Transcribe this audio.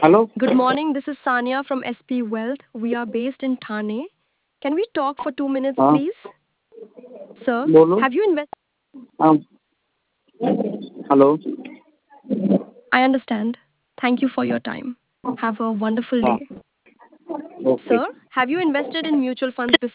Hello? Good morning. This is Sania from SP Wealth. We are based in Thane. Can we talk for 2 minutes, हाँ please? Sir, बोलो. have you invested? हाँ. Hello. I understand. Thank you for your time. Have a wonderful हाँ. day. Okay. Sir, have you invested in mutual funds before?